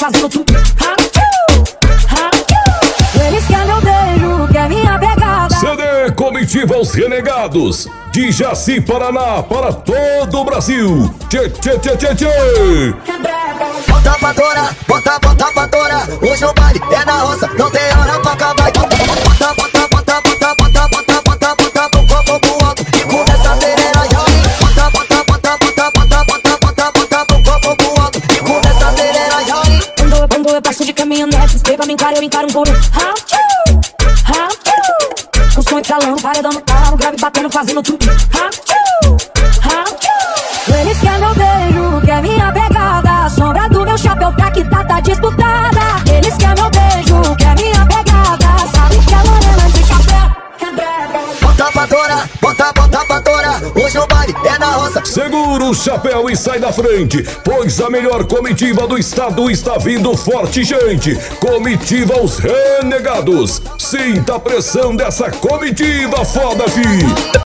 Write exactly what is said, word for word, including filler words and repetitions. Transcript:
fazendo tudo. Eles querem meu beijo, quer minha pegada. C D Comitiva Os Renegados, de Jaci, Paraná, para todo o Brasil. Tchê, tchê, tchê, tchê, tchê. Bota pra torar, bota, bota pra torar. Hoje o baile é na roça, não tem hora pra acabar. Bota, bota, bota, bota, bota, bota, bota, bota pro copo pro alto e começa a acelerar já. Bota, bota, bota, bota, bota, bota, bota, bota pro copo pro alto e começa a acelerar já. Quando, quando eu passo de caminhonete, spray pra me encarar, eu encaro um couro. Com som estralando, paredão no carro, grave batendo, fazendo tudo. Eles querem meu beijo, quer minha pegada. A sombra do meu chapéu tá que tá, tá disputada. Eles querem meu beijo, quer minha pegada. Sabe que é morena de chapéu. Bota pra torar, bota, bota pra torar. Hoje o baile é na roça. Segura o chapéu e sai da frente, pois a melhor comitiva do estado está vindo forte, gente. Comitiva Os Renegados. Sinta a pressão dessa comitiva foda, fi.